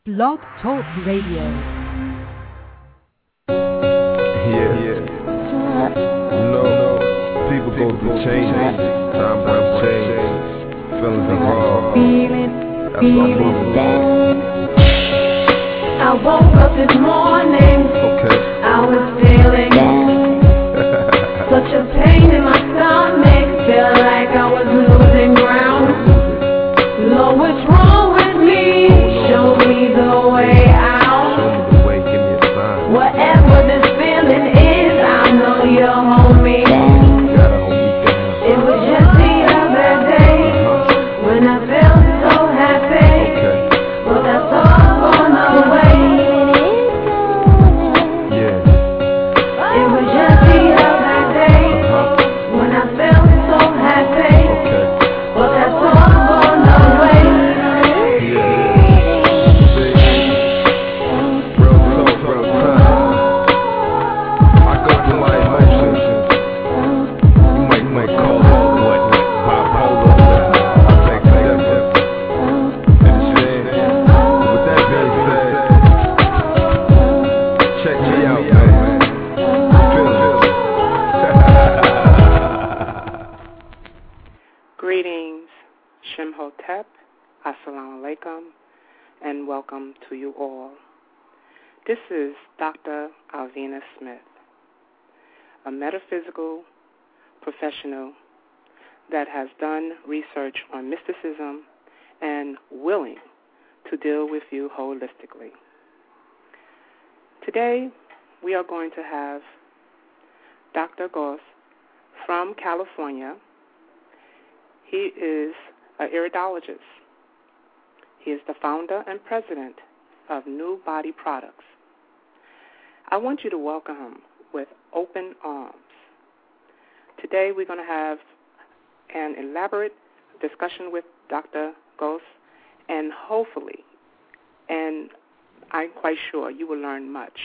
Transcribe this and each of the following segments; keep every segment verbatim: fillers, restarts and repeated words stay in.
Blog Talk Radio. Yeah, yeah. No, no. People go through changes. Time brings change. Feelings evolve. That's what I'm moving. I woke up this morning. Okay. I was feeling such a pain in my stomach. Felt like I was losing ground. Lord, what's wrong with me? Show me the way out. Show me the way, give me a sign. Whatever this feeling is, I know you'll hold me. You gotta hold me down. It was just the other day when I felt so happy. Okay. But that's all gone away. Yeah. It was just the other day when I felt so happy. Okay. But that's all gone away. Yeah. See, real talk, real time. I go through my emotions. You might, might call it what? Bipolar. I take steps. Understand? With that being said, check me out, man. Feel it. Greetings, Shimhotep, Assalamu alaikum, and welcome to you all. This is Doctor Alvina Smith, a metaphysical professional that has done research on mysticism and willing to deal with you holistically. Today, we are going to have Doctor Goss from California. He is an iridologist. He is the founder and president of New Body Products. I want you to welcome him with open arms. Today we're going to have an elaborate discussion with Doctor Goss, and hopefully, and I'm quite sure, you will learn much.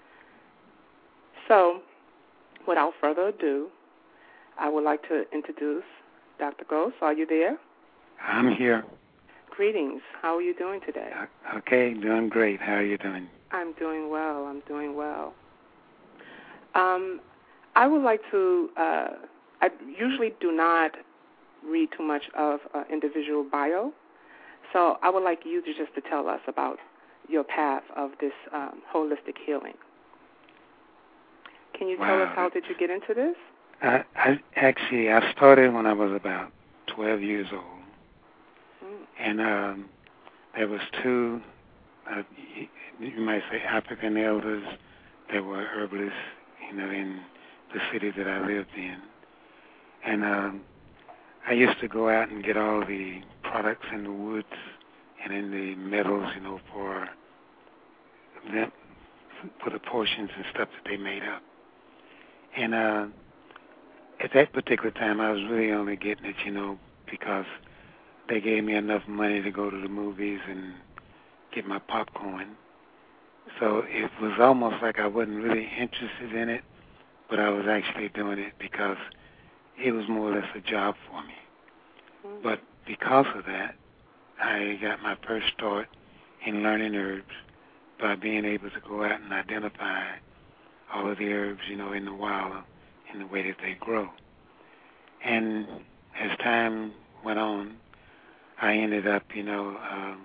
So, without further ado, I would like to introduce Doctor Goss. Are you there? I'm here. Greetings. How are you doing today? Okay, doing great. How are you doing? I'm doing well. I'm doing well. Um, I would like to, uh, I usually do not read too much of an individual bio, so I would like you to just to tell us about your path of this um, holistic healing. Can you tell Wow. us how did you get into this? I, I actually I started when I was about twelve years old, Mm. and um, there was two, uh, you might say, African elders that were herbalists, you know, in the city that I lived in, and um, I used to go out and get all the products in the woods and in the metals, you know, for them, for the potions and stuff that they made up, and. Uh, At that particular time, I was really only getting it, you know, because they gave me enough money to go to the movies and get my popcorn. So it was almost like I wasn't really interested in it, but I was actually doing it because it was more or less a job for me. Mm. But because of that, I got my first start in learning herbs by being able to go out and identify all of the herbs, you know, in the wild, in the way that they grow. And as time went on, I ended up, you know, um,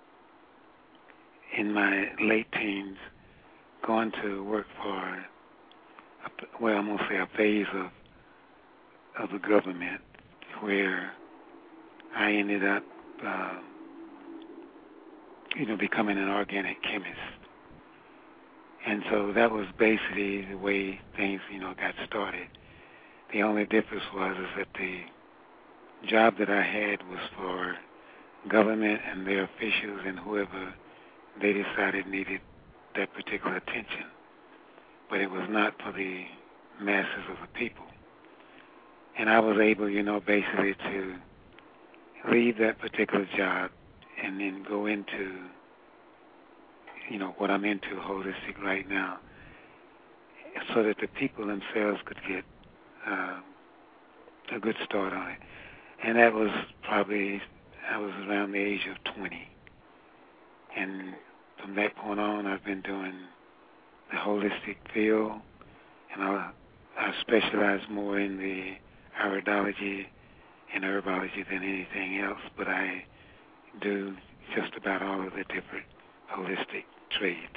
in my late teens, going to work for, a, well, I'm going to say a phase of, of the government where I ended up, uh, you know, becoming an organic chemist. And so that was basically the way things, you know, got started. The only difference was is that the job that I had was for government and their officials and whoever they decided needed that particular attention. But it was not for the masses of the people. And I was able, you know, basically to leave that particular job and then go into, you know, what I'm into holistic right now, so that the people themselves could get uh, a good start on it. And that was probably, I was around the age of twenty. And from that point on, I've been doing the holistic field, and I, I specialize more in the iridology and herbology than anything else, but I do just about all of the different holistic trades.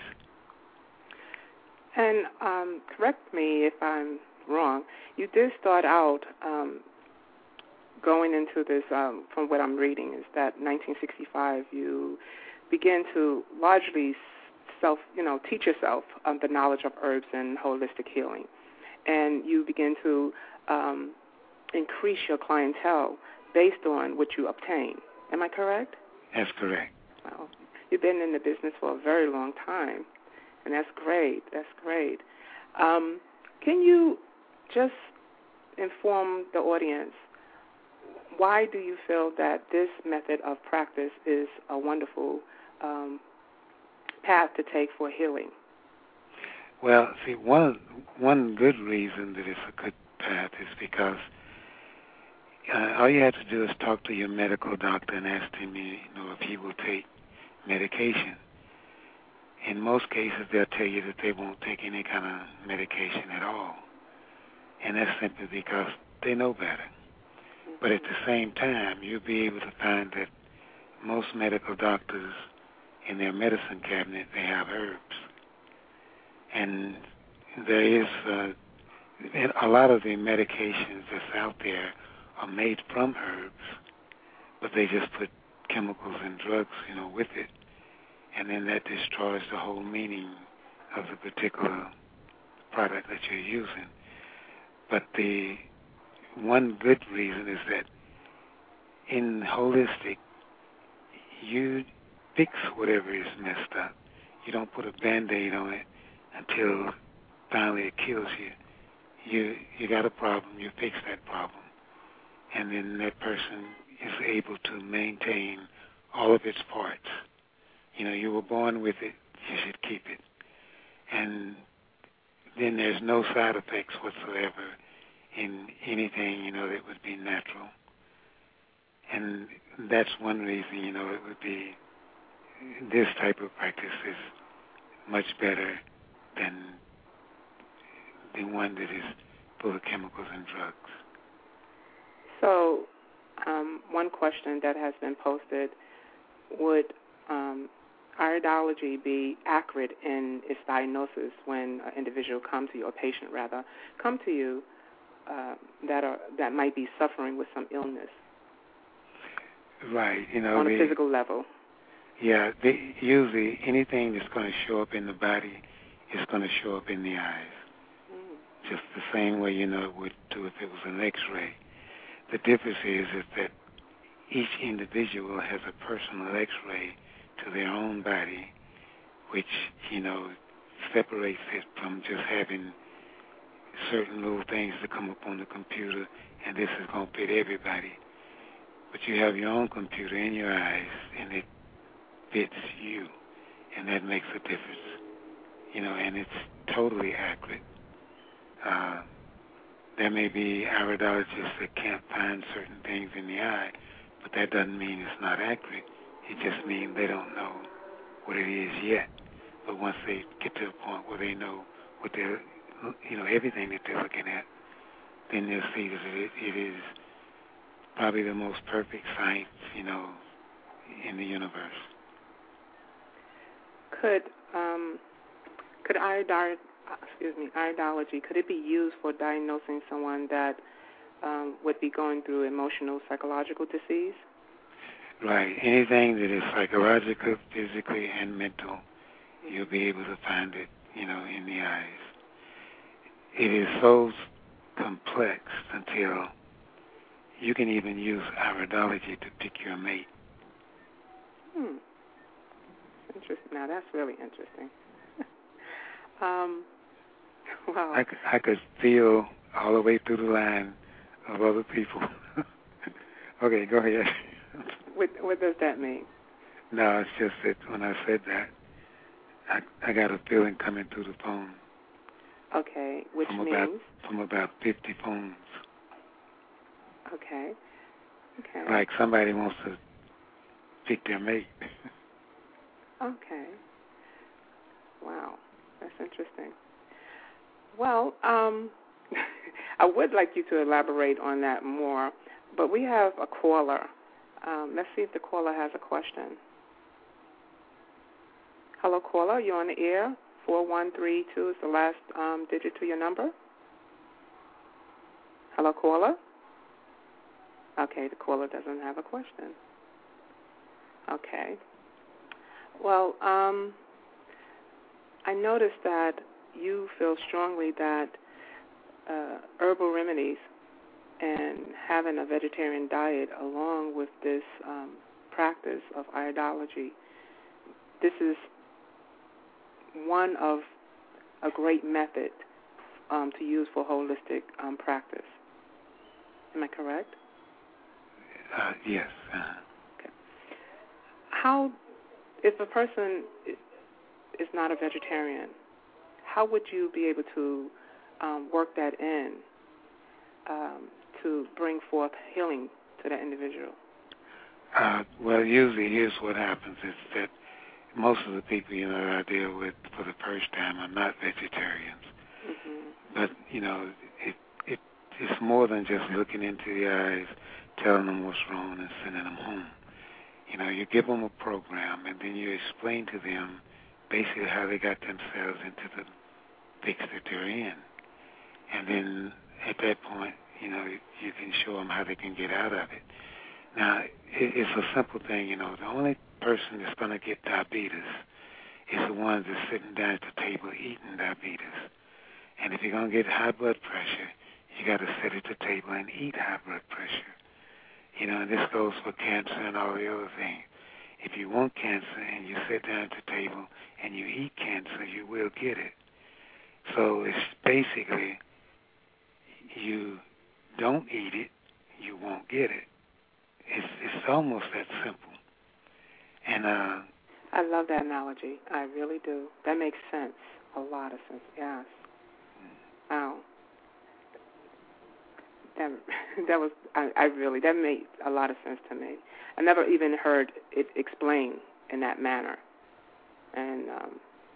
And um, correct me if I'm wrong, you did start out um, going into this, um, from what I'm reading, is that nineteen sixty-five you began to largely self, you know, teach yourself um, the knowledge of herbs and holistic healing. And you begin to um, increase your clientele based on what you obtain. Am I correct? That's correct. Well, you've been in the business for a very long time, and that's great. That's great. Um, can you just inform the audience, why do you feel that this method of practice is a wonderful um, path to take for healing? Well, see, one one good reason that it's a good path is because uh, all you have to do is talk to your medical doctor and ask him, you know, if he will take medication. In most cases, they'll tell you that they won't take any kind of medication at all, and that's simply because they know better. But at the same time, you'll be able to find that most medical doctors, in their medicine cabinet, they have herbs. And there is uh, a lot of the medications that's out there are made from herbs, but they just put chemicals and drugs, you know, with it. And then that destroys the whole meaning of the particular product that you're using. But the one good reason is that in holistic, you fix whatever is messed up. You don't put a Band-Aid on it until finally it kills you. You you got a problem, you fix that problem. And then that person is able to maintain all of its parts. You know, you were born with it, you should keep it. And then there's no side effects whatsoever in anything, you know, that would be natural. And that's one reason, you know, it would be, this type of practice is much better than the one that is full of chemicals and drugs. So, um, one question that has been posted, would um, iridology be accurate in its diagnosis when an individual comes to you, or a patient rather, come to you uh, that are that might be suffering with some illness? Right, you know. On the, a physical level. Yeah, they, usually anything that's going to show up in the body is going to show up in the eyes. Mm. Just the same way, you know, it would do if it was an X-ray. The difference is, is that each individual has a personal X-ray to their own body, which, you know, separates it from just having certain little things that come up on the computer, and this is going to fit everybody. But you have your own computer in your eyes, and it fits you, and that makes a difference. You know, and it's totally accurate. Uh, there may be iridologists that can't find certain things in the eye, but that doesn't mean it's not accurate. It just means they don't know what it is yet. But once they get to the point where they know what they're, you know, everything that they're looking at, then they'll see that it, it is probably the most perfect science, you know, in the universe. Could um, could iridar, excuse me, iridology, could it be used for diagnosing someone that um, would be going through emotional, psychological disease? Right. Anything that is psychological, physically, and mental, you'll be able to find it, you know, in the eyes. It is so complex until you can even use iridology to pick your mate. Hmm. Interesting. Now, that's really interesting. um, wow. I could, I could feel all the way through the line of other people. Okay, go ahead. What, what does that mean? No, it's just that when I said that, I, I got a feeling coming through the phone. Okay, which from means? About, from about fifty phones. Okay. Okay. Like somebody wants to pick their mate. Okay. Wow, that's interesting. Well, um, I would like you to elaborate on that more, but we have a caller. Um, let's see if the caller has a question. Hello, caller. You're on the air. four one three two is the last um, digit to your number. Hello, caller. Okay, the caller doesn't have a question. Okay. Well, um, I noticed that you feel strongly that uh, herbal remedies and having a vegetarian diet along with this um, practice of iridology, this is one of a great method um, to use for holistic um, practice. Am I correct? Uh, yes. Uh-huh. Okay. How, if a person is not a vegetarian, how would you be able to um, work that in um, to bring forth healing to that individual? Uh, well, usually here's what happens is that most of the people, you know, that I deal with for the first time are not vegetarians. Mm-hmm. But, you know, it, it it's more than just looking into the eyes, telling them what's wrong and sending them home. You know, you give them a program and then you explain to them basically how they got themselves into the fix that they're in. And then at that point, you know, you can show them how they can get out of it. Now, it, it's a simple thing, you know. The only person that's going to get diabetes is the ones that's sitting down at the table eating diabetes. And if you're going to get high blood pressure, you got to sit at the table and eat high blood pressure. You know, and this goes for cancer and all the other things. If you want cancer and you sit down at the table and you eat cancer, you will get it. So it's basically, you don't eat it, you won't get it. It's it's almost that simple. And uh, I love that analogy. I really do. That makes sense. A lot of sense. Yes. Wow. That that was I, I really that made a lot of sense to me. I never even heard it explained in that manner. And um,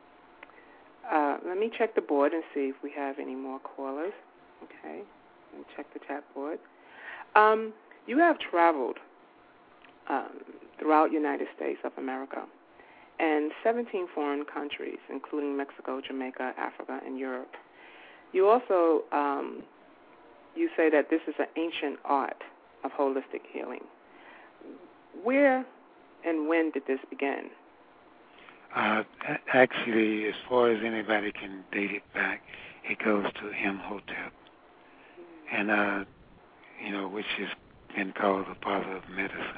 uh, let me check the board and see if we have any more callers. Okay. Let me check the chat board. Um, you have traveled um, throughout United States of America and seventeen foreign countries, including Mexico, Jamaica, Africa, and Europe. You also um, you say that this is an ancient art of holistic healing. Where and when did this begin? Uh, actually, as far as anybody can date it back, it goes to Imhotep. Mm-hmm. And, uh, you know, which has been called the father of medicine.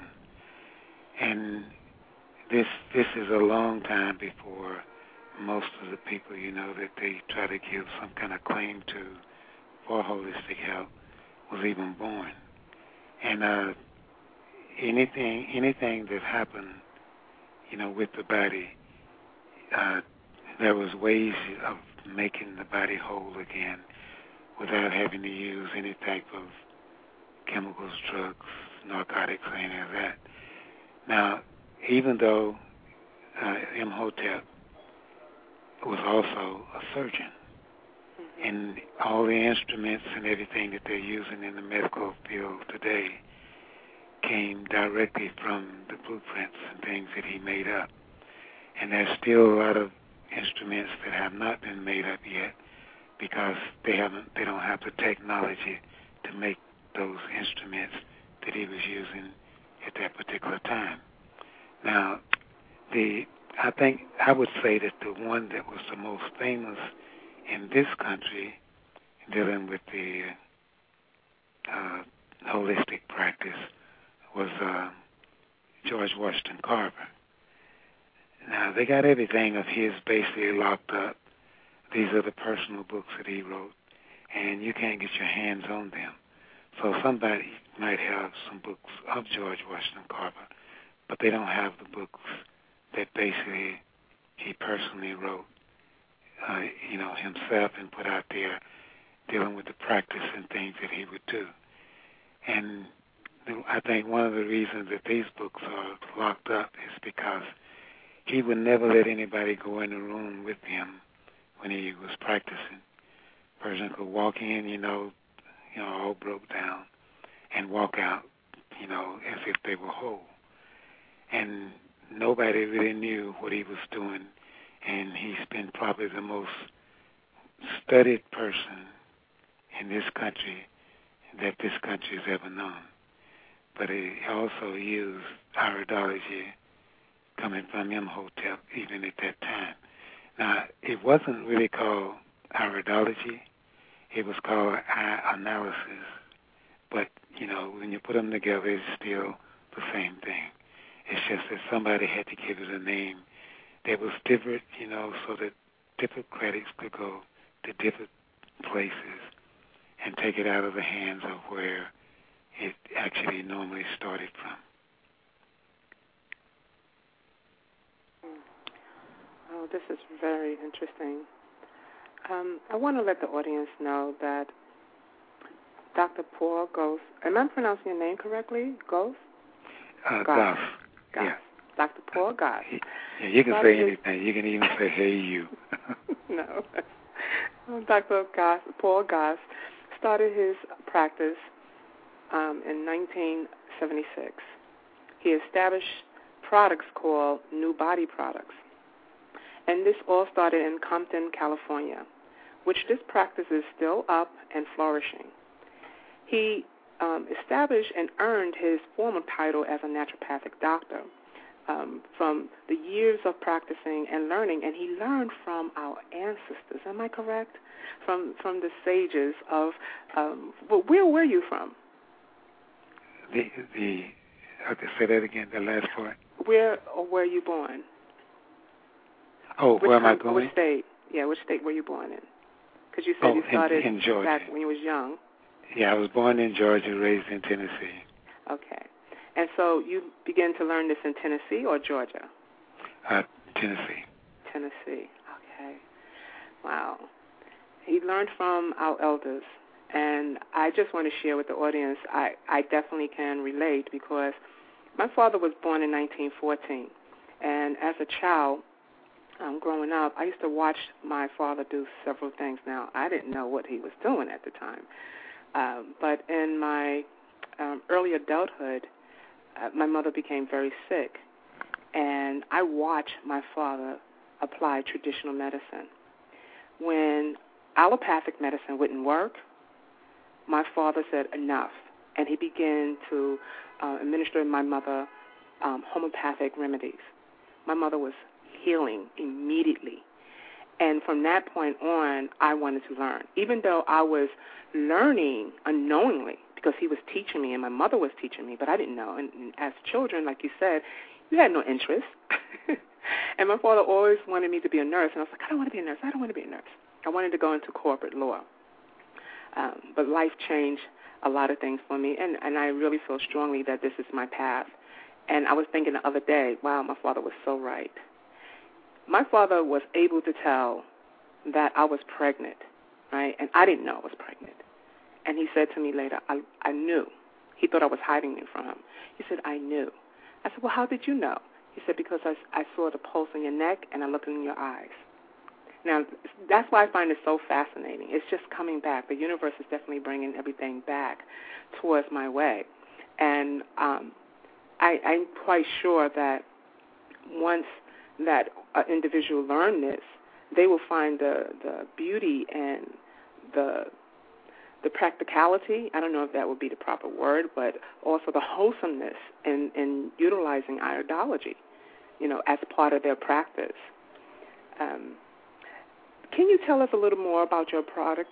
And this this is a long time before most of the people, you know, that they try to give some kind of claim to for holistic health was even born. And uh, anything anything that happened, you know, with the body, uh, there was ways of making the body whole again without having to use any type of chemicals, drugs, narcotics, or any of that. Now, even though uh, Imhotep was also a surgeon, mm-hmm. and all the instruments and everything that they're using in the medical field today came directly from the blueprints and things that he made up. And there's still a lot of instruments that have not been made up yet because they haven't, they don't have the technology to make those instruments that he was using at that particular time. Now, the I think I would say that the one that was the most famous in this country dealing with the uh, holistic practice was uh, George Washington Carver. Now, they got everything of his basically locked up. These are the personal books that he wrote, and you can't get your hands on them. So somebody might have some books of George Washington Carver, but they don't have the books that basically he personally wrote, uh, you know, himself and put out there dealing with the practice and things that he would do. And I think one of the reasons that these books are locked up is because he would never let anybody go in the room with him when he was practicing. Person could walk in, you know, you know, all broke down, and walk out, you know, as if they were whole. And nobody really knew what he was doing, and he's been probably the most studied person in this country that this country has ever known. But he also used iridology coming from Imhotep even at that time. Now, it wasn't really called iridology. It was called eye analysis. But, you know, when you put them together, it's still the same thing. It's just that somebody had to give it a name that was different, you know, so that different critics could go to different places and take it out of the hands of where it actually normally started from. Oh, this is very interesting. Um, I want to let the audience know that Doctor Paul Goss, am I pronouncing your name correctly? Goss? Uh, Goss. Goss. Goss. Yeah. Doctor Paul Goss. Yeah, you can say anything. You can even say, hey, you. No. Doctor Goss, Paul Goss started his practice um, in nineteen seventy-six. He established products called New Body Products. And this all started in Compton, California, which this practice is still up and flourishing. He um, established and earned his formal title as a naturopathic doctor um, from the years of practicing and learning, and he learned from our ancestors. Am I correct? From from the sages of. Um, where were you from? The the. Okay, say that again. The last part. Where or were you born? Oh, which where am I com- going? Which state? Yeah, which state were you born in? Because you said oh, you started in, in Georgia. back when you was young. Yeah, I was born in Georgia, raised in Tennessee. Okay. And so you began to learn this in Tennessee or Georgia? Uh, Tennessee. Tennessee. Okay. Wow. He learned from our elders. And I just want to share with the audience, I, I definitely can relate because my father was born in nineteen fourteen. And as a child, um, growing up, I used to watch my father do several things. Now, I didn't know what he was doing at the time. Um, but in my um, early adulthood, uh, my mother became very sick. And I watched my father apply traditional medicine. When allopathic medicine wouldn't work, my father said enough. And he began to uh, administer my mother um, homeopathic remedies. My mother was healing immediately. And from that point on, I wanted to learn. Even though I was learning unknowingly because he was teaching me and my mother was teaching me, but I didn't know. And, and as children, like you said, you had no interest. And my father always wanted me to be a nurse. And I was like, I don't want to be a nurse. I don't want to be a nurse. I wanted to go into corporate law. Um, but life changed a lot of things for me, and, and I really feel strongly that this is my path. And I was thinking the other day, wow, my father was so right. My father was able to tell that I was pregnant, right? And I didn't know I was pregnant. And he said to me later, I, I knew. He thought I was hiding it from him. He said, I knew. I said, well, how did you know? He said, because I, I saw the pulse in your neck and I looked in your eyes. Now, that's why I find it so fascinating. It's just coming back. The universe is definitely bringing everything back towards my way. And um, I, I'm quite sure that once that uh, individual learn this, they will find the, the beauty and the the practicality, I don't know if that would be the proper word, but also the wholesomeness in, in utilizing iridology, you know, as part of their practice. Um, can you tell us a little more about your products?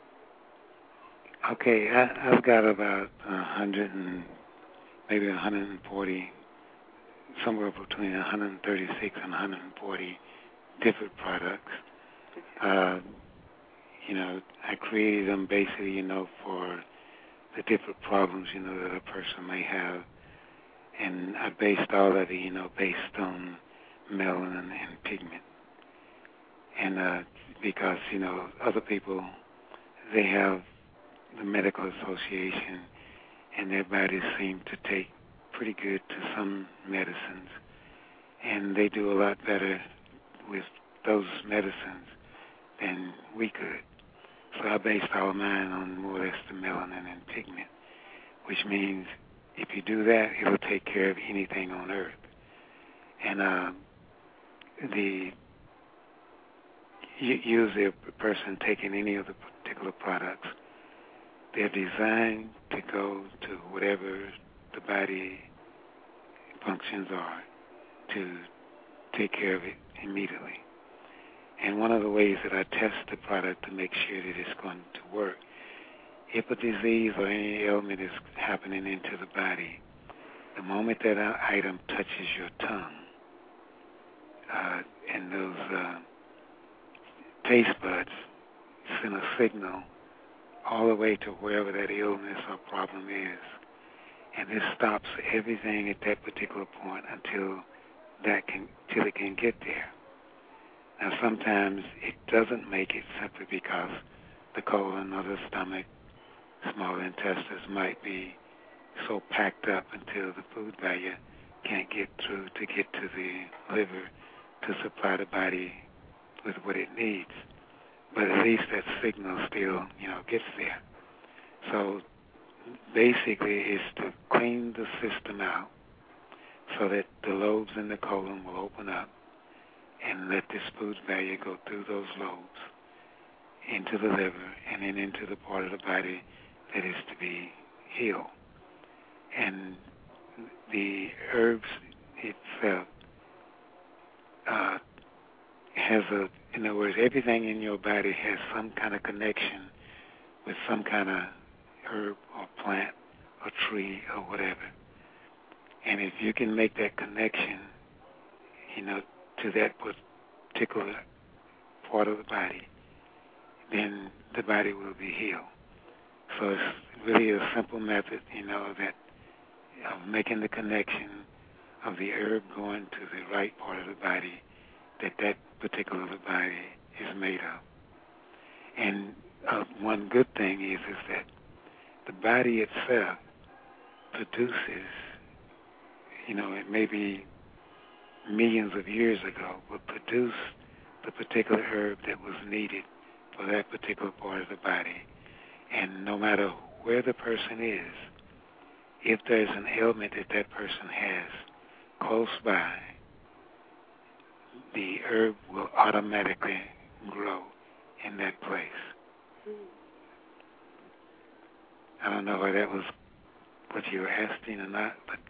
Okay, I, I've got about a hundred and maybe one hundred forty, somewhere between one hundred thirty-six and one hundred forty different products. Uh, you know, I created them basically, you know, for the different problems, you know, that a person may have. And I based all of it, you know, based on melanin and pigment. And uh, because, you know, other people, they have the medical association, and their bodies seem to take pretty good to some medicines. and they do a lot better with those medicines than we could. So I based our mind on more or less the melanin and pigment, which means if you do that, it'll take care of anything on Earth. And uh, the usually a person taking any of the particular products, they're designed to go to whatever the body functions are to take care of it immediately. And one of the ways that I test the product to make sure that it's going to work, if a disease or any ailment is happening into the body, the moment that item touches your tongue, uh, and those uh, taste buds send a signal all the way to wherever that illness or problem is. And this stops everything at that particular point until that can, till it can get there. Now, sometimes it doesn't make it simply because the colon or the stomach, small intestines might be so packed up until the food barrier can't get through to get to the liver to supply the body with what it needs. But at least that signal still, you know, gets there. So basically it's to clean the system out so that the lobes in the colon will open up and let this food barrier go through those lobes into the liver and then into the part of the body that is to be healed. And the herbs itself uh, has a, in other words, everything in your body has some kind of connection with some kind of herb or plant or tree or whatever. And if you can make that connection, you know, to that particular part of the body, then the body will be healed. So it's really a simple method, you know, that of making the connection of the herb going to the right part of the body that that particular body is made of. And uh, one good thing is is that the body itself produces, you know, it may be millions of years ago, will produce the particular herb that was needed for that particular part of the body. And no matter where the person is, if there's an ailment that that person has close by, the herb will automatically grow in that place. I don't know whether that was what you were asking or not, but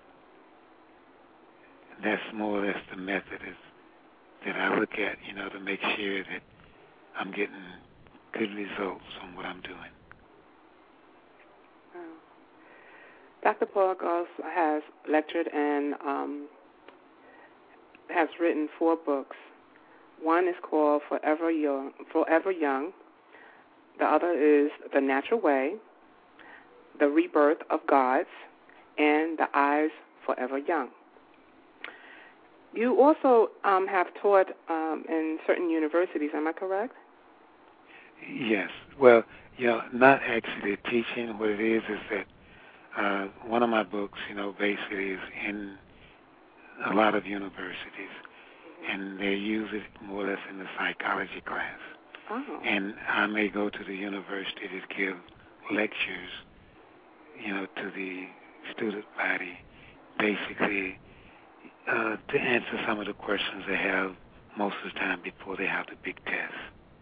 that's more or less the method is, that I look at, you know, to make sure that I'm getting good results on what I'm doing. Wow. Doctor Paul Goss has lectured and um, has written four books. One is called Forever Young, Forever Young. The other is The Natural Way, The Rebirth of Gods, and The Eyes Forever Young. You also um, have taught um, in certain universities, am I correct? Yes. Well, you know, not actually teaching. What it is is that uh, one of my books, you know, basically is in a lot of universities, and they use it more or less in the psychology class. Oh. And I may go to the university to give lectures, you know, to the student body, basically uh, to answer some of the questions they have most of the time before they have the big test.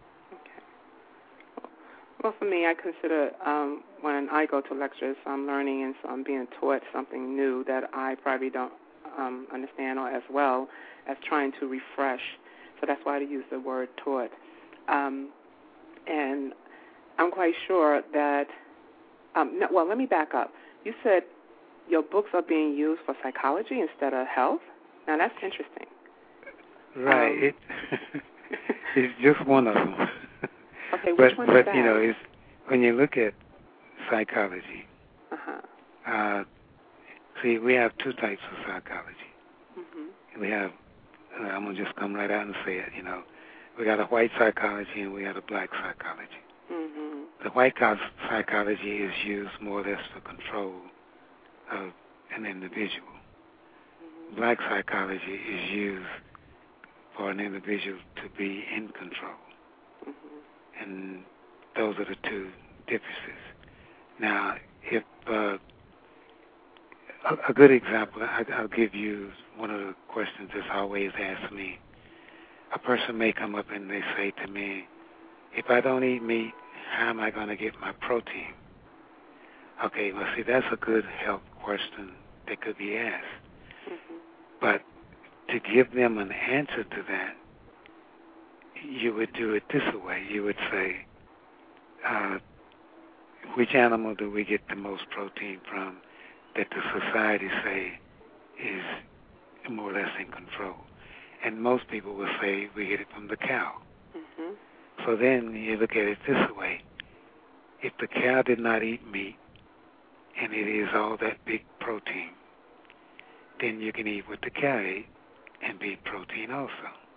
Okay. Well, for me, I consider um, when I go to lectures, I'm learning and so I'm being taught something new that I probably don't um, understand or as well as trying to refresh. So that's why I use the word taught. Um, and I'm quite sure that, um, no, well, let me back up. You said your books are being used for psychology instead of health? Now, that's interesting. Right. Um, it, it's just one of them. Okay, which but, one but, is that? you know, it's, when you look at psychology, uh-huh. uh, see, we have two types of psychology. Mm-hmm. We have, uh, I'm going to just come right out and say it, you know, we got a white psychology and we got a black psychology. Mm-hmm. The white psychology is used more or less for control of an individual. black psychology is used for an individual to be in control. Mm-hmm. And those are the two differences. Now, if uh, a, a good example, I, I'll give you one of the questions that's always asked me. A person may come up and they say to me, if I don't eat meat, how am I going to get my protein? Okay, well, see, that's a good health question that could be asked. Mm-hmm. But to give them an answer to that, you would do it this way. You would say, uh, which animal do we get the most protein from that the society say is more or less in control? And most people will say we get it from the cow. Mm-hmm. So then you look at it this way. If the cow did not eat meat, and it is all that big protein, then you can eat what the cow ate and be protein also.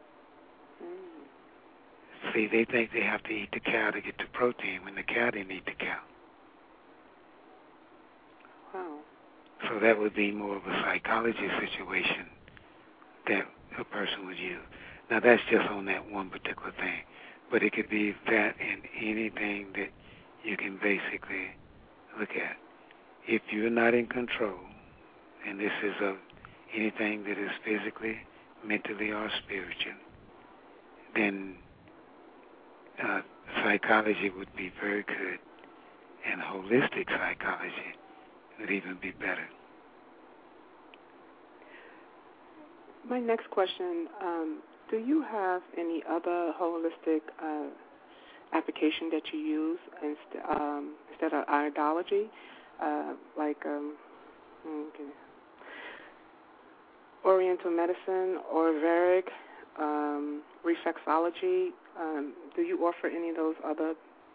Mm. See, they think they have to eat the cow to get the protein when the cow didn't eat the cow. Wow. So that would be more of a psychology situation that a person would use. Now, that's just on that one particular thing. But it could be that in anything that you can basically look at. If you're not in control, and this is of anything that is physically, mentally, or spiritual, then uh, psychology would be very good, and holistic psychology would even be better. My next question, um, do you have any other holistic uh, application that you use inst- um, instead of iridology? Uh, like um, okay. Oriental medicine, Ayurvedic, um, reflexology. Um, do you offer any of those other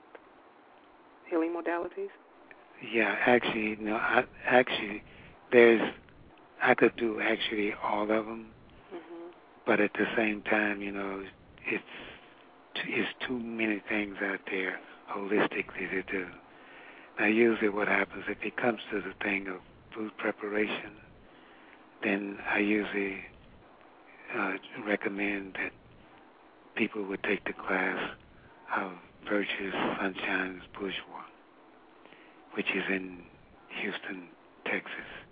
healing modalities? Yeah, actually, no. I, actually, there's. I could do actually all of them, mm-hmm. but at the same time, you know, it's it's too many things out there holistically to do. Now, usually what happens, if it comes to the thing of food preparation, then I usually uh, recommend that people would take the class of Virtuous Sunshine's Bourgeois, which is in Houston, Texas.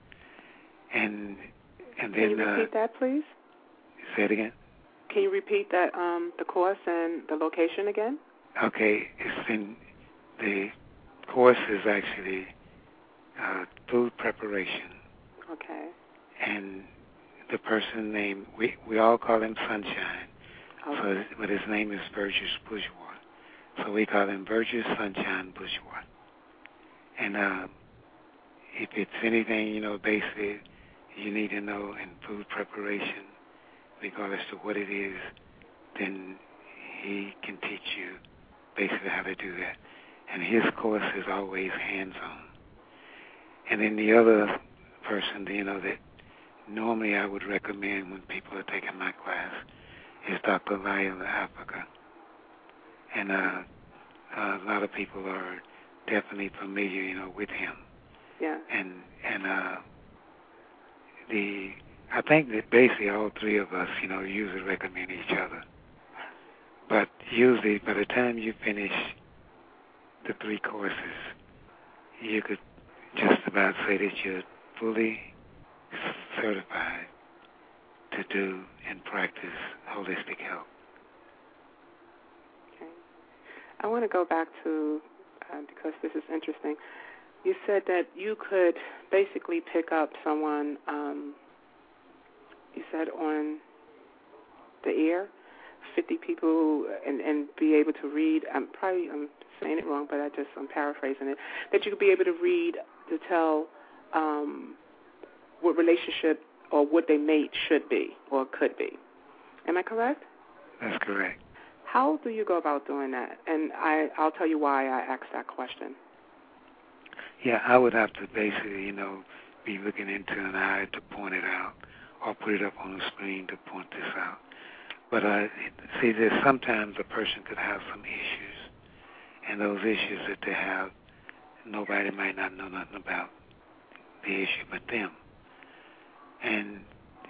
And and then... Can you repeat uh, that, please? Say it again? Can you repeat that, um, the course and the location again? Okay, it's in... The course is actually uh, food preparation. Okay. And the person named, we, we all call him Sunshine, okay. so, but his name is Virtuous Bourgeois. So we call him Virtuous Sunshine Bourgeois. And uh, if it's anything, you know, basically you need to know in food preparation, regardless to what it is, then he can teach you basically how to do that. And his course is always hands-on. And then the other person, you know, that normally I would recommend when people are taking my class is Doctor Lyle Africa. And uh, a lot of people are definitely familiar, you know, with him. Yeah. And and uh, the I think that basically all three of us, you know, usually recommend each other. But usually by the time you finish the three courses, you could just about say that you're fully certified to do and practice holistic health. Okay. I want to go back to, uh, because this is interesting, you said that you could basically pick up someone, um, you said on the ear, fifty people, and, and be able to read. I'm probably I'm saying it wrong, but I just I'm paraphrasing it. That you could be able to read to tell um, what relationship or what they mate should be or could be. Am I correct? That's correct. How do you go about doing that? And I, I'll tell you why I asked that question. Yeah, I would have to basically, you know, be looking into an eye to point it out or put it up on the screen to point this out. But uh, see, there's sometimes a person could have some issues, and those issues that they have, nobody might not know nothing about the issue but them. And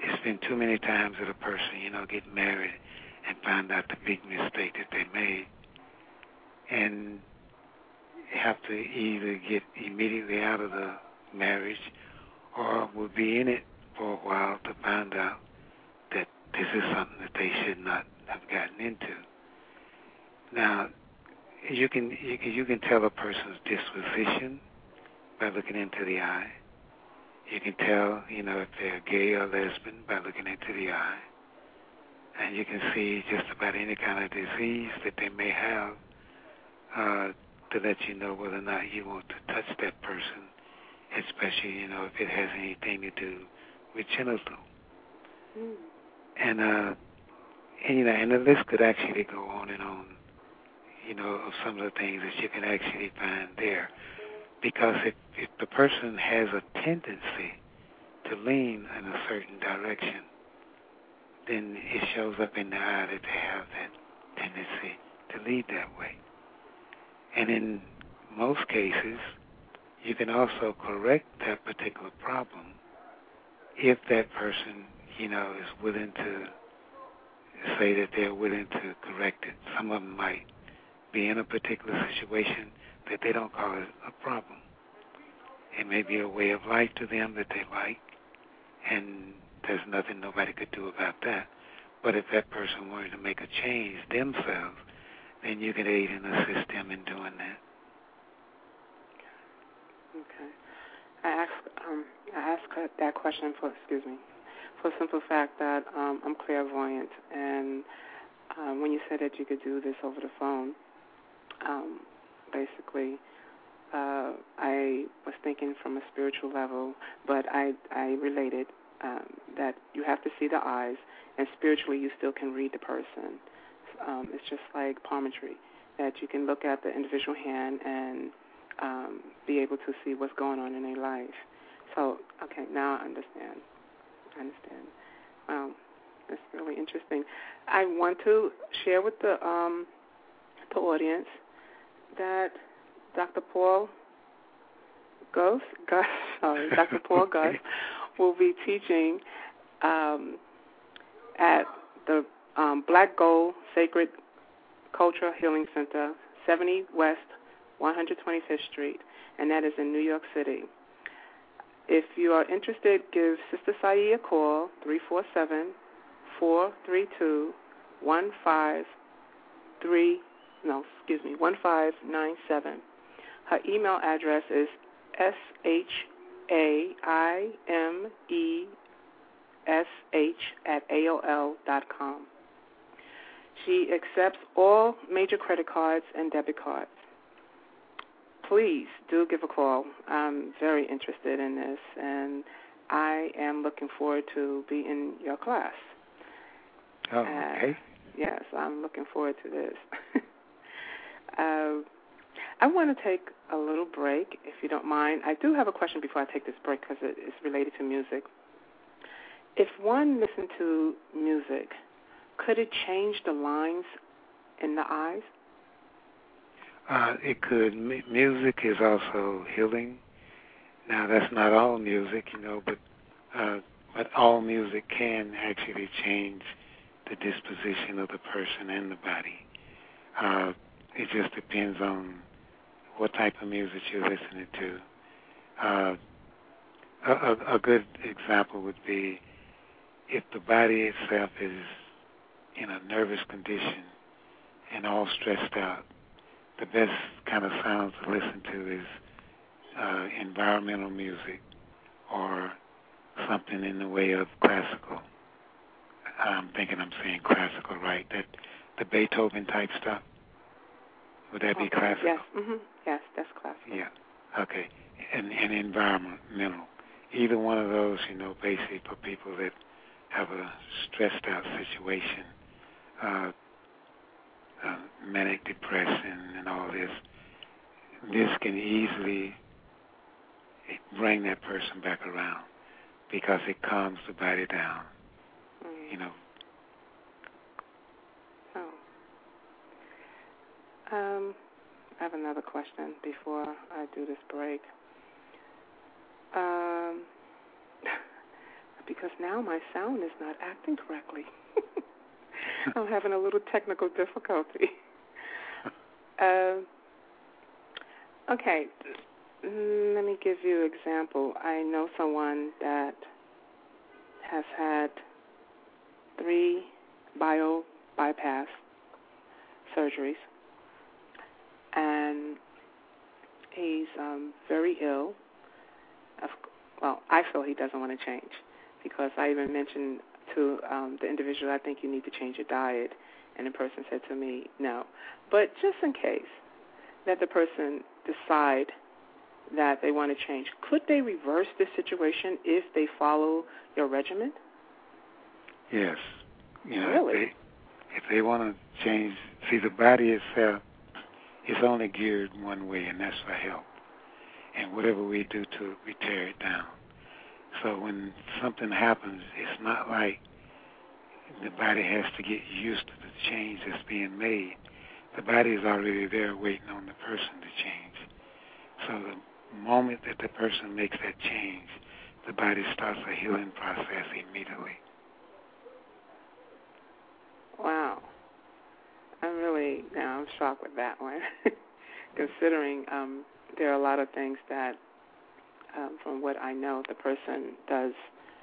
it's been too many times that a person, you know, get married and find out the big mistake that they made, and have to either get immediately out of the marriage or will be in it for a while to find out that this is something that they should not have gotten into. Now, you can you can, you can tell a person's disposition by looking into the eye. You can tell, you know, if they're gay or lesbian by looking into the eye. And you can see just about any kind of disease that they may have uh, to let you know whether or not you want to touch that person, especially, you know, if it has anything to do with genital. Mm. And, uh, and, you know, and the list could actually go on and on, you know, of some of the things that you can actually find there. Because if, if the person has a tendency to lean in a certain direction, then it shows up in the eye that they have that tendency to lead that way. And in most cases, you can also correct that particular problem if that person, you know, is willing to say that they're willing to correct it. Some of them might be in a particular situation that they don't call it a problem. It may be a way of life to them that they like, and there's nothing nobody could do about that. But if that person wanted to make a change themselves, then you can aid and assist them in doing that. Okay. I asked um, I asked that question for excuse me, for the simple fact that um, I'm clairvoyant, and um, when you said that you could do this over the phone, um, basically, uh, I was thinking from a spiritual level, but I I related um, that you have to see the eyes, and spiritually you still can read the person. Um, it's just like palmistry, that you can look at the individual hand and um, be able to see what's going on in their life. So, okay, now I understand. I understand. Wow, that's really interesting. I want to share with the um, the audience that Doctor Paul Gus, Gus sorry, Doctor Paul Gus will be teaching um, at the um, Black Gold Sacred Cultural Healing Center, seventy West one hundred twenty-fifth Street, and that is in New York City. If you are interested, give Sister Saye a call, three four seven, four three two, one five three, no, excuse me, one five nine seven. Her email address is S H A I M E S H at A O L dot com. She accepts all major credit cards and debit cards. Please do give a call. I'm very interested in this, and I am looking forward to be in your class. Oh, okay. Uh, yes, I'm looking forward to this. uh, I want to take a little break, if you don't mind. I do have a question before I take this break because it is related to music. If one listened to music, could it change the lines in the eyes? Uh, it could. M- music is also healing. Now, that's not all music, you know, but uh, but all music can actually change the disposition of the person and the body. Uh, it just depends on what type of music you're listening to. Uh, a, a, a good example would be if the body itself is in a nervous condition and all stressed out, the best kind of sounds to listen to is uh, environmental music or something in the way of classical. I'm thinking I'm saying classical, right? That the Beethoven type stuff. Would that okay. be classical? Yes, mm-hmm. Yes, that's classical. Yeah, okay. And, and environmental. Either one of those, you know, basically for people that have a stressed out situation, uh, uh, manic depression and all this, this can easily bring that person back around because it calms the body down, mm. you know. Oh. Um, I have another question before I do this break. Um, because now my sound is not acting correctly. I'm having a little technical difficulty. uh, okay, let me give you an example. I know someone that has had three bio bypass surgeries, and he's um, very ill. Well, I feel he doesn't want to change, because I even mentioned to um, the individual, I think you need to change your diet, and the person said to me, no. But just in case that the person decide that they want to change, could they reverse this situation if they follow your regimen? Yes. You know, really? If they, if they want to change, see, the body itself is only geared one way, and that's for health. And whatever we do to it, we tear it down. So when something happens, it's not like the body has to get used to the change that's being made. The body is already there waiting on the person to change. So the moment that the person makes that change, the body starts a healing process immediately. Wow. I'm really, now I'm shocked with that one, considering um, there are a lot of things that, um, from what I know, the person does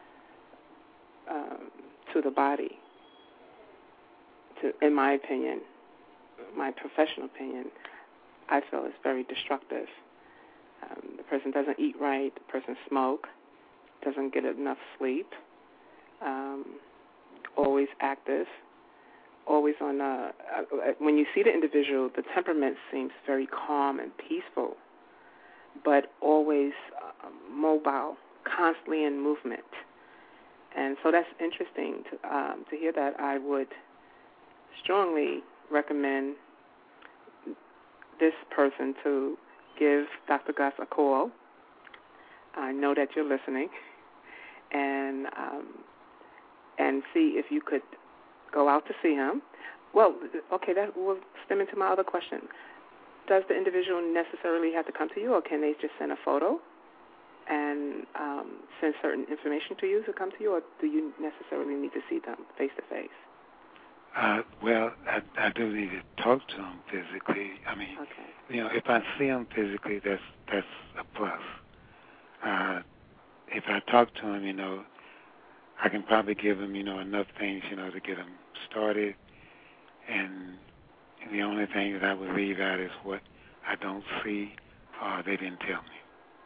um, to the body, to, in my opinion, my professional opinion, I feel is very destructive. Um, the person doesn't eat right, the person smoke, doesn't get enough sleep, um, always active, always on, uh, uh, when you see the individual, the temperament seems very calm and peaceful, but always uh, mobile, constantly in movement. And so that's interesting to, um, to hear that. I would strongly recommend this person to give Doctor Gus a call. I know that you're listening, and um, and see if you could go out to see him. Well, okay, that will stem into my other question. Does the individual necessarily have to come to you, or can they just send a photo and um, send certain information to you to come to you, or do you necessarily need to see them face-to-face? Uh, well, I, I do need to talk to them physically. I mean, okay. you know, if I see them physically, that's that's a plus. Uh, if I talk to them, you know, I can probably give them, you know, enough things, you know, to get them started. And the only thing that I would leave out is what I don't see or they didn't tell me.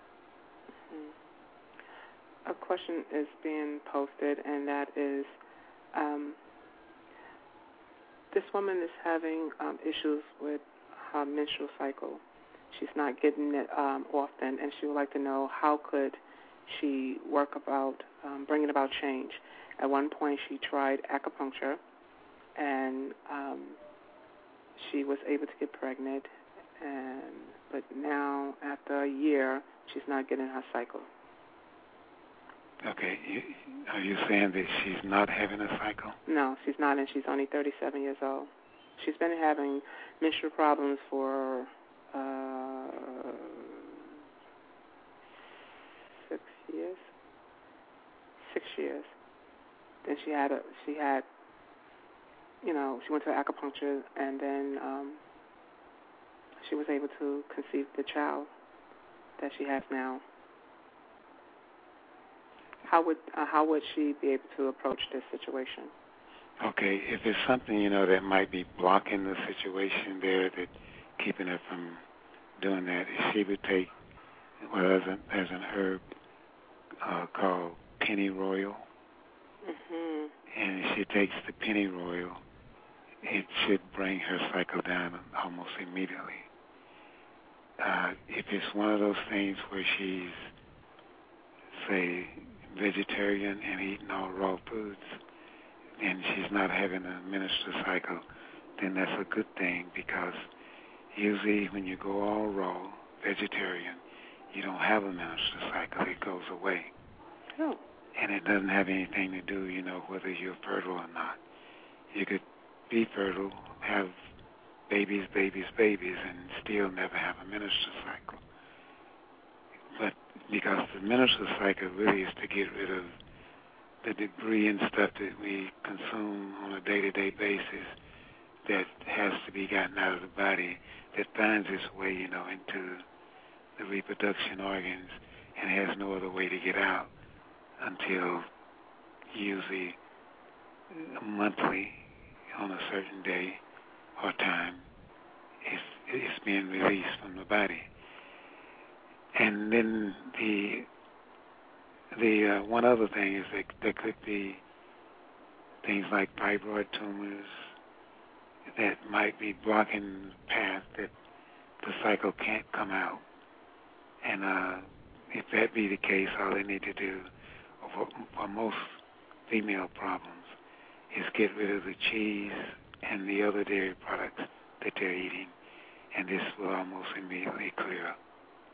Mm-hmm. A question is being posted, and that is, um, this woman is having um, issues with her menstrual cycle. She's not getting it um, often, and she would like to know how could she work about um, bringing about change. At one point, she tried acupuncture, and um, she was able to get pregnant. And but now, after a year, she's not getting her cycle. Okay, you, are you saying that she's not having a cycle? No, she's not, and she's only thirty-seven years old. She's been having menstrual problems for uh, six years. Six years. Then she had a she had, you know, she went to acupuncture, and then um, she was able to conceive the child that she has now. How would uh, how would she be able to approach this situation? Okay, if it's something, you know, that might be blocking the situation there, that keeping her from doing that, she would take, well, as an, as an herb uh, called pennyroyal. Mm-hmm. And if she takes the pennyroyal, it should bring her cycle down almost immediately. Uh, if it's one of those things where she's, say, vegetarian and eating all raw foods, and she's not having a menstrual cycle, then that's a good thing, because usually when you go all raw, vegetarian, you don't have a menstrual cycle. It goes away. Oh. And it doesn't have anything to do, you know, whether you're fertile or not. You could be fertile, have babies, babies, babies, and still never have a menstrual cycle. But because the menstrual cycle really is to get rid of the debris and stuff that we consume on a day-to-day basis that has to be gotten out of the body, that finds its way, you know, into the reproduction organs and has no other way to get out until usually monthly on a certain day or time it's, it's being released from the body. And then the the uh, one other thing is that there could be things like fibroid tumors that might be blocking the path that the cycle can't come out. And uh, if that be the case, all they need to do for, for most female problems is get rid of the cheese and the other dairy products that they're eating, and this will almost immediately clear up.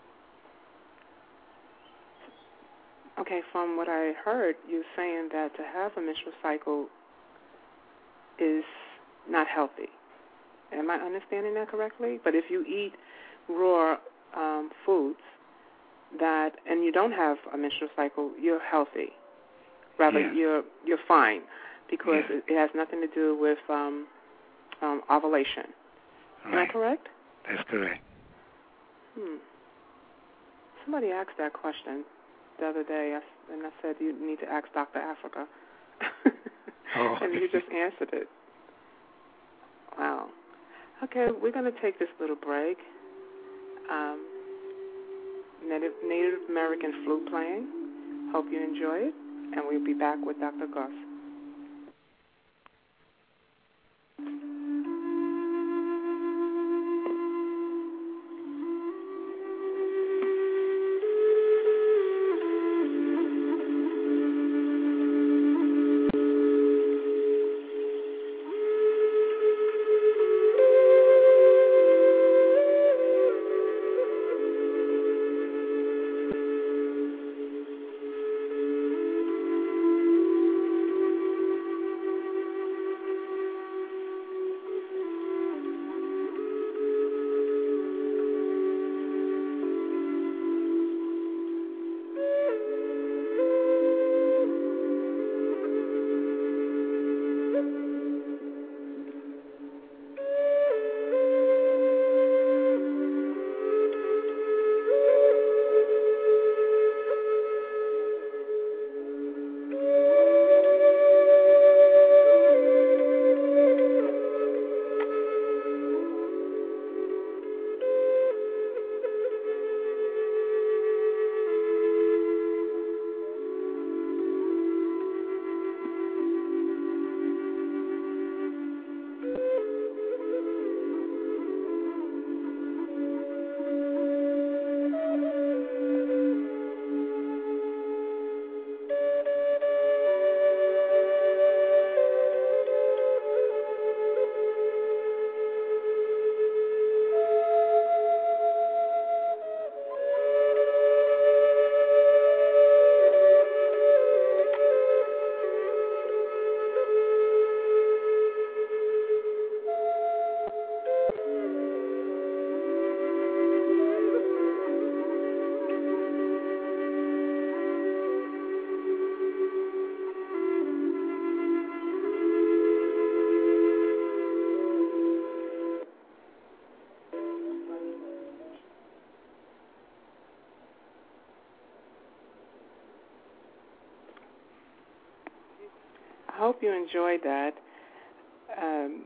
Okay, from what I heard, you're saying that to have a menstrual cycle is not healthy. Am I understanding that correctly? But if you eat raw um, foods that, and you don't have a menstrual cycle, you're healthy. Rather, yeah. you're you're fine because yeah. it, it has nothing to do with um, um, ovulation. Am right. I correct? That's correct. Hmm. Somebody asked that question the other day, and I said, you need to ask Doctor Africa. oh. And you just answered it. Wow. Okay, we're going to take this little break. Um, Native, Native American flute playing. Hope you enjoy it, and we'll be back with Doctor Goss. I hope you enjoyed that. Um,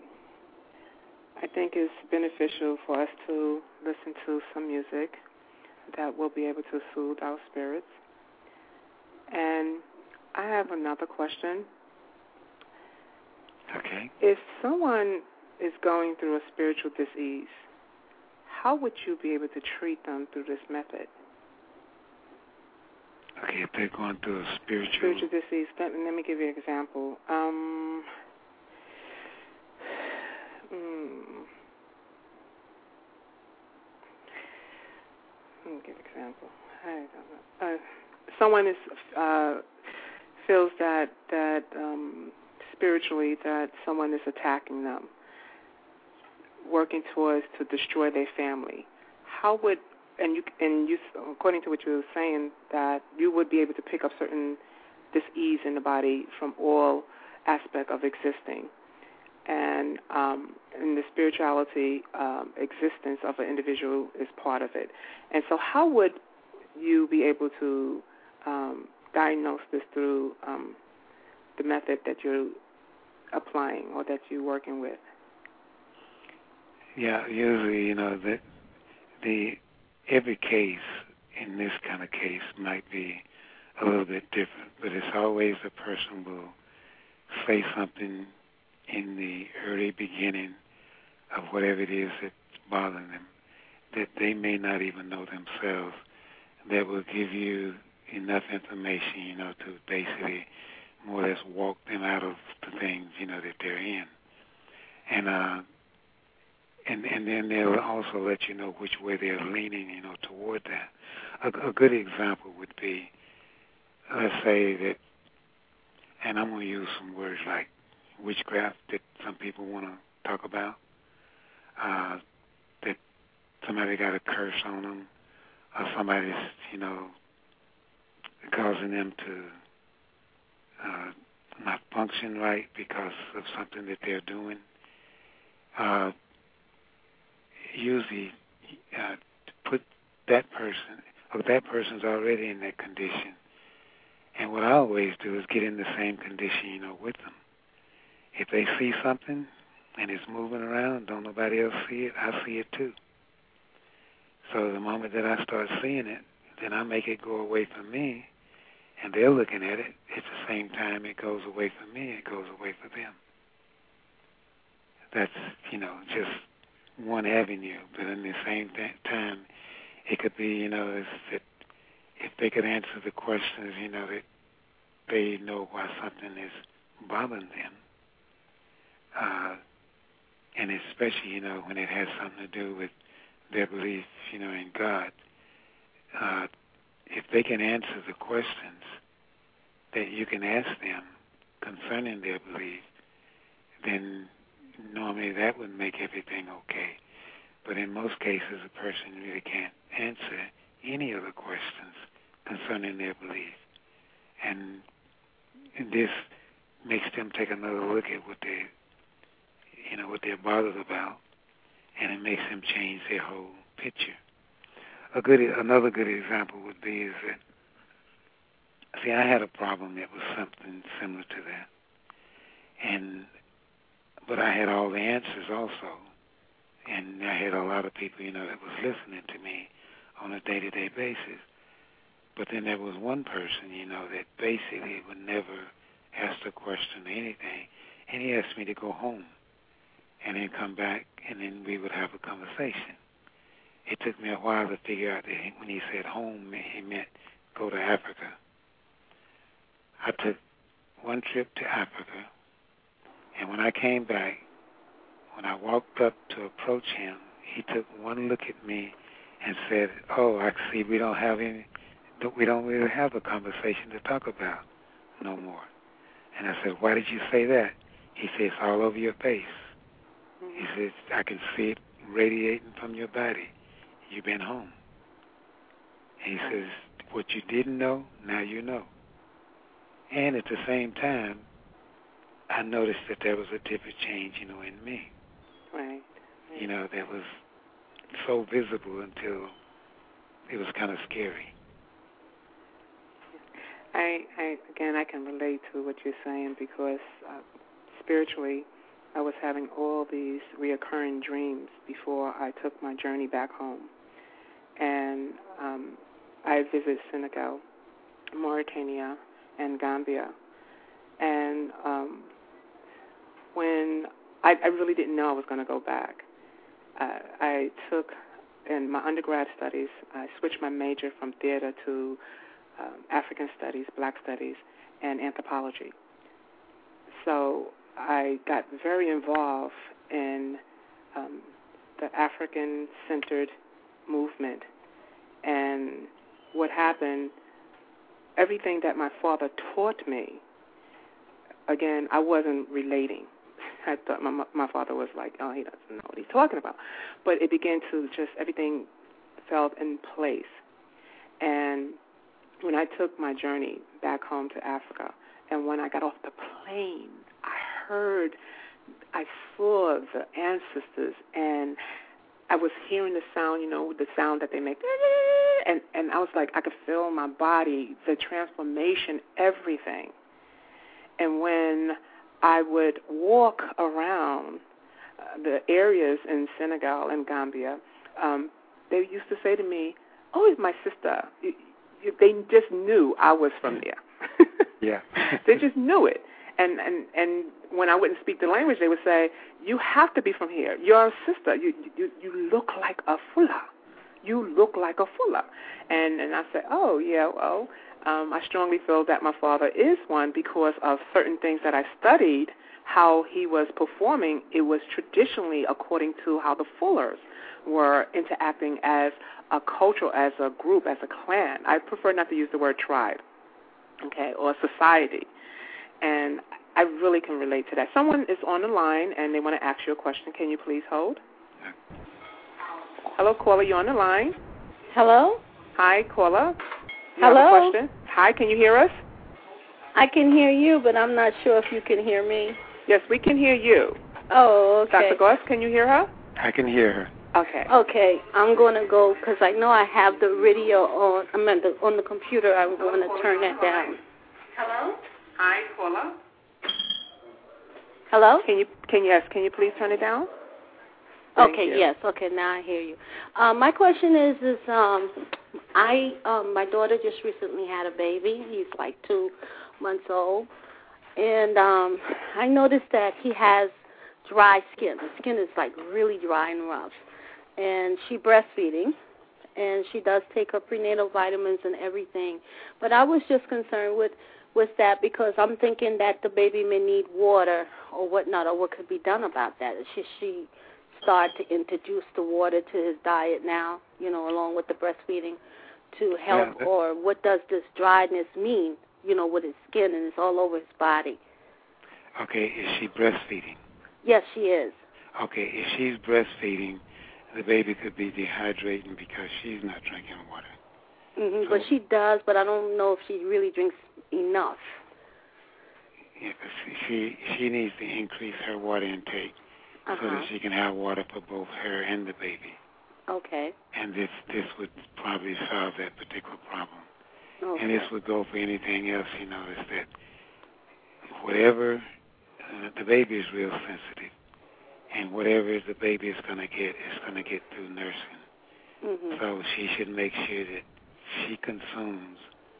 I think it's beneficial for us to listen to some music that will be able to soothe our spirits. And I have another question. Okay. If someone is going through a spiritual disease, how would you be able to treat them through this method? Okay, if they're going through a spiritual... Spiritual disease, let, let me give you an example. Um, mm, let me give an example. I don't know. Uh, someone is uh, feels that that um, spiritually that someone is attacking them, working towards to destroy their family. How would and you and you according to what you were saying that you would be able to pick up certain dis-ease in the body from all aspect of existing. And um, in the spirituality um, existence of an individual is part of it. And so how would you be able to um, diagnose this through um, the method that you're applying or that you're working with? Yeah, usually, you know, the, the every case in this kind of case might be a little bit different, but it's always a person will say something in the early beginning of whatever it is that's bothering them that they may not even know themselves, that will give you enough information, you know, to basically more or less walk them out of the things, you know, that they're in. And uh, and and then they'll also let you know which way they're leaning, you know, toward that. A, a good example would be, let's say that, and I'm going to use some words like witchcraft that some people want to talk about, uh, that somebody got a curse on them, or somebody's, you know, causing them to uh, not function right because of something that they're doing. Uh, usually, uh, to put that person, or that person's already in that condition. And what I always do is get in the same condition, you know, with them. If they see something and it's moving around, don't nobody else see it, I see it too. So the moment that I start seeing it, then I make it go away from me, and they're looking at it. At the same time it goes away from me, it goes away for them. That's, you know, just one avenue. But in the same th- time, it could be, you know, if, it, if they could answer the questions, you know, that they know why something is bothering them. Uh, and especially, you know, when it has something to do with their belief, you know, in God. Uh, if they can answer the questions that you can ask them concerning their belief, then normally that would make everything okay. But in most cases, a person really can't answer any of the questions concerning their belief. And this makes them take another look at what they, you know, what they're bothered about, and it makes them change their whole picture. A good, another good example would be is that, see, I had a problem that was something similar to that, and but I had all the answers also, and I had a lot of people, you know, that was listening to me on a day-to-day basis. But then there was one person, you know, that basically would never ask a question or anything, and he asked me to go home and then come back, and then we would have a conversation. It took me a while to figure out that he, when he said home, he meant go to Africa. I took one trip to Africa, and when I came back, when I walked up to approach him, he took one look at me and said, "Oh, I see we don't have any, we don't really have a conversation to talk about no more." And I said, "Why did you say that?" He said, "It's all over your face." He says, "I can see it radiating from your body. You've been home." And he says, "What you didn't know, now you know." And at the same time, I noticed that there was a different change, you know, in me. Right. right. You know, that was so visible until it was kind of scary. I, I again, I can relate to what you're saying because uh, spiritually, I was having all these reoccurring dreams before I took my journey back home. And um, I visited Senegal, Mauritania, and Gambia. And um, when I, I really didn't know I was going to go back, uh, I took, in my undergrad studies, I switched my major from theater to um, African studies, black studies, and anthropology. So I got very involved in um, the African-centered movement. And what happened, everything that my father taught me, again, I wasn't relating. I thought my my father was like, oh, he doesn't know what he's talking about. But it began to just, everything fell in place. And when I took my journey back home to Africa. And when I got off the plane, I heard, I saw the ancestors, and I was hearing the sound, you know, the sound that they make. And, and I was like, I could feel my body, the transformation, everything. And when I would walk around uh, the areas in Senegal and Gambia, um, they used to say to me, oh, it's my sister. You, you, they just knew I was from there. Yeah. They just knew it. And, and and when I wouldn't speak the language, they would say, you have to be from here. You're a sister. You you, you look like a Fula. You look like a Fula. And, and I said, oh, yeah, well, um, I strongly feel that my father is one because of certain things that I studied, how he was performing. It was traditionally according to how the Fullers were interacting as a culture, as a group, as a clan. I prefer not to use the word tribe, okay, or society. And I really can relate to that. Someone is on the line, and they want to ask you a question. Can you please hold? Hello, caller, you're on the line. Hello? Hi, caller. You Hello? have a question? Hi, can you hear us? I can hear you, but I'm not sure if you can hear me. Yes, we can hear you. Oh, okay. Doctor Goss, can you hear her? I can hear her. Okay. Okay, I'm going to go because I know I have the radio on. I mean, the, on the computer. I'm going to turn that down. Hello? Hi, caller. Hello? Can you can yes? Can you please turn it down? Okay. Thank you. Yes. Okay. Now I hear you. Um, my question is, is um, I um, my daughter just recently had a baby. He's like two months old, and um, I noticed that he has dry skin. The skin is like really dry and rough, and she breastfeeding, and she does take her prenatal vitamins and everything. But I was just concerned with. with that because I'm thinking that the baby may need water or whatnot, or what could be done about that. Should she start to introduce the water to his diet now, you know, along with the breastfeeding to help, Yeah, or what does this dryness mean, you know, with his skin and it's all over his body? Okay, is she breastfeeding? Yes, she is. Okay, if she's breastfeeding, the baby could be dehydrating because she's not drinking water. Mm-hmm, so, but she does, but I don't know if she really drinks enough. Yeah, 'cause she she needs to increase her water intake uh-huh. so that she can have water for both her and the baby. Okay. And this this would probably solve that particular problem. Okay. And this would go for anything else. You know, is that whatever uh, the baby is real sensitive, and whatever the baby is going to get is going to get through nursing. Mm-hmm. So she should make sure that she consumes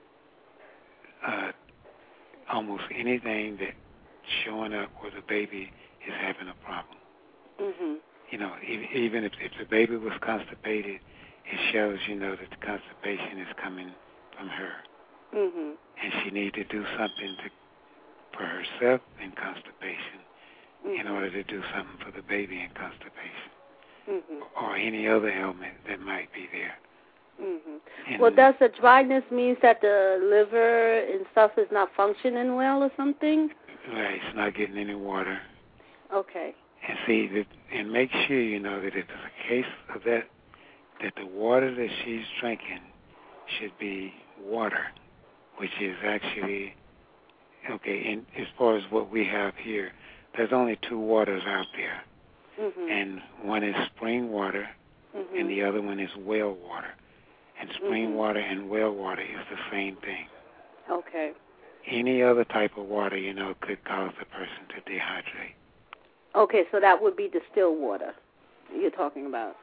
uh, almost anything that's showing up where the baby is having a problem. Mm-hmm. You know, even, even if, if the baby was constipated, it shows, you know, that the constipation is coming from her. Mm-hmm. And she needs to do something to, for herself in constipation mm-hmm. in order to do something for the baby in constipation. Mm-hmm. Or any other ailment that might be there. Mm-hmm. Well, does the dryness mean that the liver and stuff is not functioning well or something? Right, it's not getting any water. Okay. And see, that, and make sure, you know, that if it's a case of that, that the water that she's drinking should be water, which is actually, okay, and as far as what we have here, there's only two waters out there. Mm-hmm. And one is spring water, mm-hmm. and the other one is well water. And spring mm-hmm. water and well water is the same thing. Okay. Any other type of water, you know, could cause the person to dehydrate. Okay, so that would be distilled water you're talking about.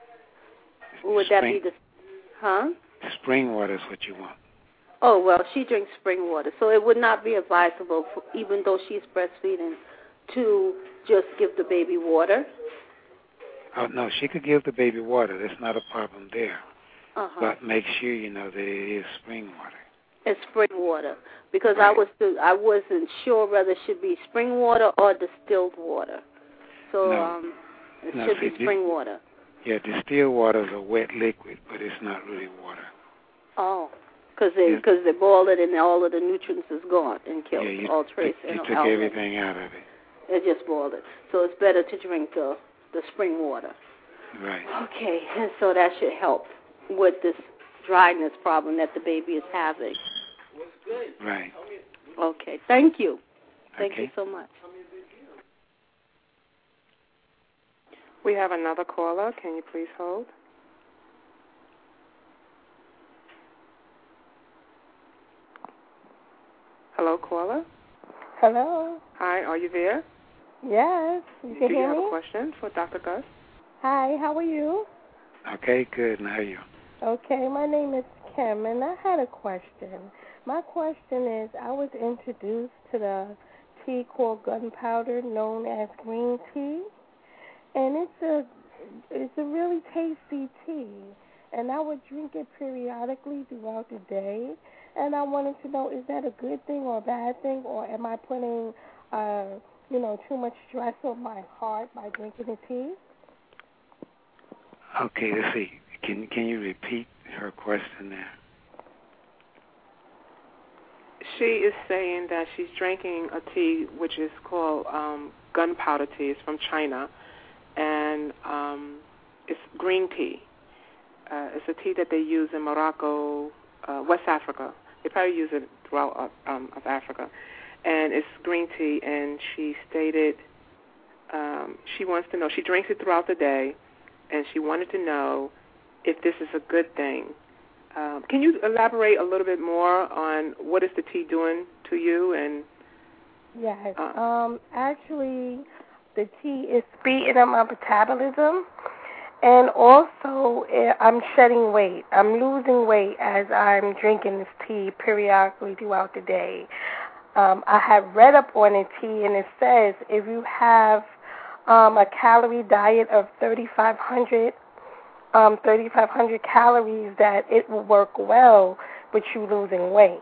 Would spring, that be the, huh? Spring water is what you want. Oh, well, she drinks spring water, so it would not be advisable, for, even though she's breastfeeding, to just give the baby water? Oh, no, she could give the baby water. There's not a problem there. Uh-huh. But make sure, you know, that it is spring water. It's spring water, because right. I was I wasn't sure whether it should be spring water or distilled water. So no. um, it no, should see, be spring di- water. Yeah, distilled water is a wet liquid, but it's not really water. Oh, because they, yeah. they boil it and all of the nutrients is gone and killed, yeah, you, all trace. You, you took element. everything out of it. It just boiled it. So it's better to drink the, the spring water. Right. Okay, and so that should help with this dryness problem that the baby is having. Right. Okay. Thank you. Thank Okay. you so much. We have another caller. Can you please hold? Hello, caller. Hello. Hi, are you there? Yes. You can Do hear you have me? a question for Doctor Gus? Hi. How are you? Okay, good. And how are you? Okay. My name is Kim, and I had a question. My question is, I was introduced to the tea called gunpowder, known as green tea, and it's a it's a really tasty tea. And I would drink it periodically throughout the day. And I wanted to know, is that a good thing or a bad thing, or am I putting, uh, you know, too much stress on my heart by drinking the tea? Okay, let's see. Can can you repeat her question there? She is saying that she's drinking a tea which is called um, gunpowder tea. It's from China, and um, it's green tea. Uh, it's a tea that they use in Morocco, uh, West Africa. They probably use it throughout um, of Africa. And it's green tea, and she stated um, she wants to know, she drinks it throughout the day, and she wanted to know if this is a good thing. Um, can you elaborate a little bit more on what is the tea doing to you? And Yes. uh, Um, actually, the tea is speeding up my metabolism, and also eh, I'm shedding weight. I'm losing weight as I'm drinking this tea periodically throughout the day. Um, I have read up on the tea, and it says if you have um, a calorie diet of thirty-five hundred um, thirty-five hundred calories, that it will work well with you losing weight.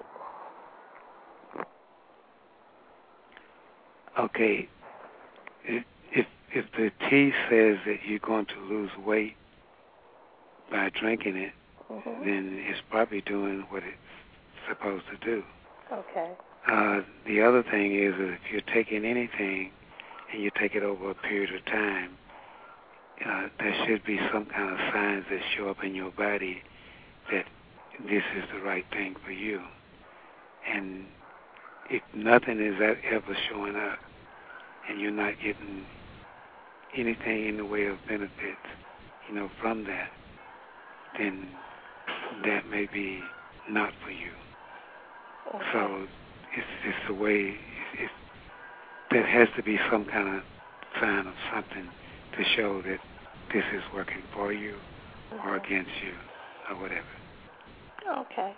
Okay. If if, if the tea says that you're going to lose weight by drinking it, Mm-hmm. then it's probably doing what it's supposed to do. Okay. Uh, the other thing is that if you're taking anything and you take it over a period of time, uh, there should be some kind of signs that show up in your body that this is the right thing for you. And if nothing is that ever showing up and you're not getting anything in the way of benefits, you know, from that, then that may be not for you. Okay. So it's just a way, it's, there has to be some kind of sign of something to show that this is working for you or against you or whatever. Okay.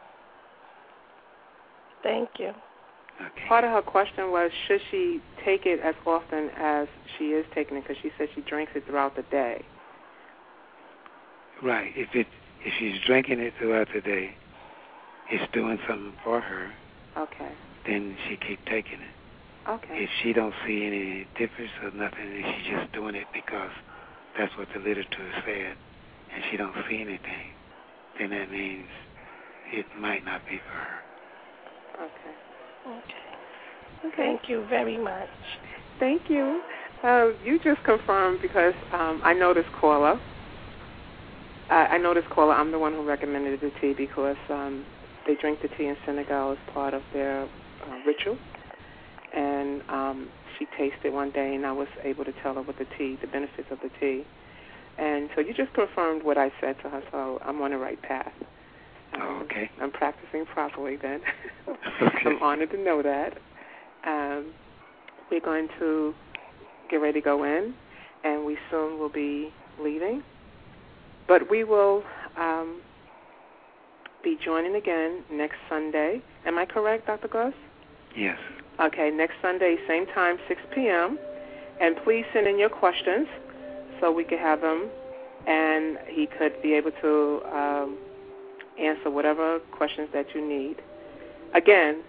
Thank you. Okay. part of her question was, should she take it as often as she is taking it? Because she said she drinks it throughout the day. Right. If it if she's drinking it throughout the day, it's doing something for her. Okay. Then she keep taking it. Okay. If she don't see any difference or nothing, and she's just doing it because that's what the literature said, and she don't see anything, then that means it might not be for her. Okay. Okay. Thank you very much. Thank you. Uh, you just confirmed because um, I know this caller. I, I know this caller. I'm the one who recommended the tea because um, they drink the tea in Senegal as part of their uh, ritual. And um, she tasted one day, and I was able to tell her what the tea, the benefits of the tea. And so you just confirmed what I said to her, so I'm on the right path. Um, oh, okay. I'm practicing properly then. Okay. I'm honored to know that. Um, we're going to get ready to go in, and we soon will be leaving. But we will um, be joining again next Sunday. Am I correct, Doctor Gus? Yes. Okay, next Sunday, same time, six p.m. And please send in your questions so we can have them, and he could be able to um, answer whatever questions that you need. Again,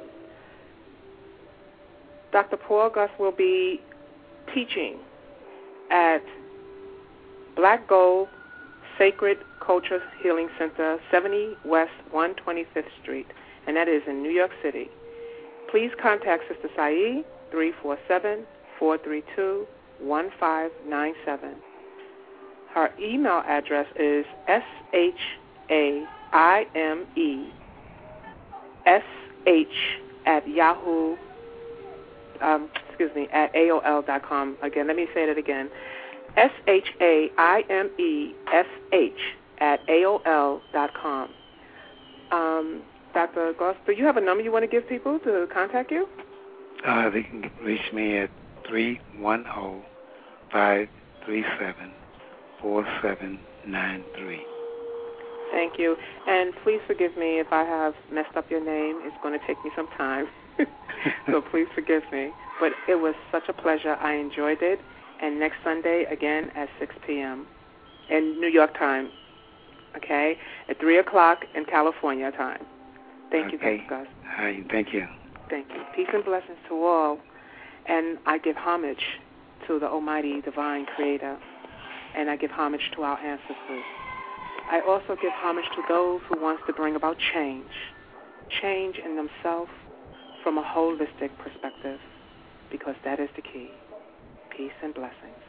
Doctor Paul Gus will be teaching at Black Gold Sacred Culture Healing Center, seventy West one hundred twenty-fifth Street, and that is in New York City. Please contact Sister Sae, three four seven, four three two, one five nine seven. Her email address is S H A I M E sh at yahoo, um, excuse me, at A O L dot com. Again, let me say that again. S H A I M E S H at A O L dot com. Um, Doctor Goss, do you have a number you want to give people to contact you? Uh, they can reach me at three one zero, five three seven, four seven nine three. Thank you. And please forgive me if I have messed up your name. It's going to take me some time. So please forgive me. But it was such a pleasure. I enjoyed it. And next Sunday, again, at six p.m. in New York time. Okay? At three o'clock in California time. Thank okay. you, Doctor Gus. Hi, thank you. Thank you. Peace and blessings to all. And I give homage to the Almighty Divine Creator. And I give homage to our ancestors. I also give homage to those who want to bring about change. Change in themselves from a holistic perspective. Because that is the key. Peace and blessings.